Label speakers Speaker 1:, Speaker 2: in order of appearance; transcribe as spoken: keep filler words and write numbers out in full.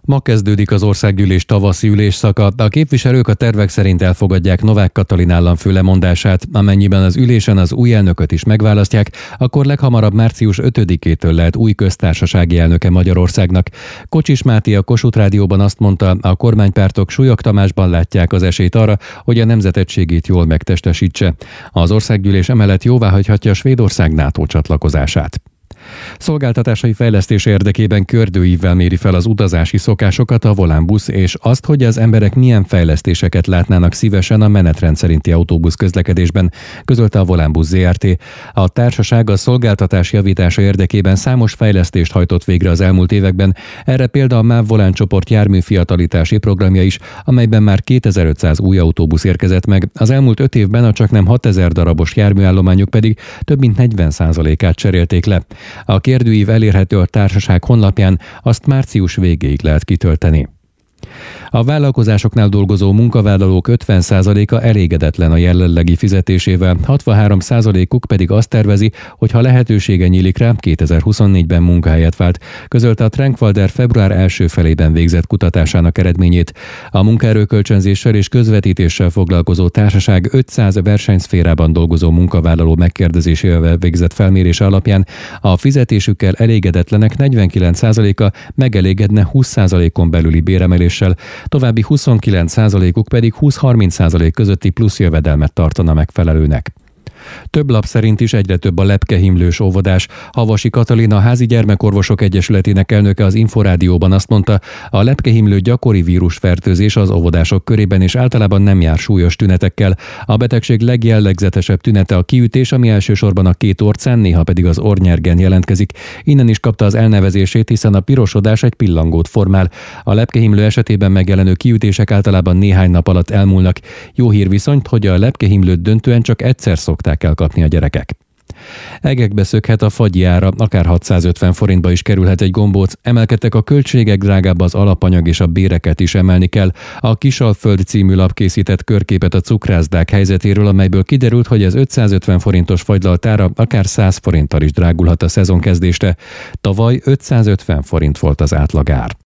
Speaker 1: Ma kezdődik az országgyűlés tavaszi ülésszaka. A képviselők a tervek szerint elfogadják Novák Katalin államfő lemondását. Amennyiben az ülésen az új elnököt is megválasztják, akkor leghamarabb március ötödikétől lehet új köztársasági elnöke Magyarországnak. Kocsis Máté a Kossuth Rádióban azt mondta, a kormánypártok Súlyog Tamásban látják az esélyt arra, hogy a nemzet egységét jól megtestesítse. Az országgyűlés emellett jóváhagyhatja Svédország NATO csatlakozását. Szolgáltatásai fejlesztése érdekében kérdőívvel méri fel az utazási szokásokat a Volánbusz, és azt, hogy az emberek milyen fejlesztéseket látnának szívesen a menetrend szerinti autóbusz közlekedésben, közölte a Volánbusz zé er té. A társaság a szolgáltatás javítása érdekében számos fejlesztést hajtott végre az elmúlt években, erre példa a MÁV Volán csoport járműfiatalítási programja is, amelyben már kétezer-ötszáz új autóbusz érkezett meg, az elmúlt öt évben a csaknem hatezer darabos járműállományuk pedig több mint negyven százalékát cserélték le. A kérdőív elérhető a társaság honlapján, azt március végéig lehet kitölteni. A vállalkozásoknál dolgozó munkavállalók ötven százaléka elégedetlen a jelenlegi fizetésével, hatvanhárom százalékuk pedig azt tervezi, hogy ha lehetősége nyílik rá, kétezer-huszonnégyben munkahelyet vált, közölte a Trankwalder február első felében végzett kutatásának eredményét. A munkaerőkölcsönzéssel és közvetítéssel foglalkozó társaság ötszáz versenyszférában dolgozó munkavállaló megkérdezésével végzett felmérése alapján a fizetésükkel elégedetlenek negyvenkilenc százaléka megelégedne húsz százalékon belüli béremeléssel, további huszonkilenc százalékuk pedig húsz-harminc százalék közötti plusz jövedelmet tartana megfelelőnek. Több lap szerint is egyre több a lepkehimlős óvodás. Havasi Katalin, a Házi Gyermekorvosok Egyesületének elnöke az Inforádióban azt mondta, a lepkehimlő gyakori vírusfertőzés az óvodások körében és általában nem jár súlyos tünetekkel. A betegség legjellegzetesebb tünete a kiütés, ami elsősorban a két orcán, néha pedig az orrnyergen jelentkezik. Innen is kapta az elnevezését, hiszen a pirosodás egy pillangót formál. A lepkehimlő esetében megjelenő kiütések általában néhány nap alatt elmúlnak. Jó hír viszont, hogy a lepkehimlőt döntően csak egyszer szokták el kapni a gyerekek. Egekbe szökhet a fagyi ára, akár hatszázötven forintba is kerülhet egy gombóc, emelkedtek a költségek, drágább az alapanyag és a béreket is emelni kell. A Kisalföld című lap készített körképet a cukrászdák helyzetéről, amelyből kiderült, hogy az ötszázötven forintos fagylalt ára akár száz forinttal is drágulhat a szezonkezdésre. Tavaly ötszázötven forint volt az átlagár.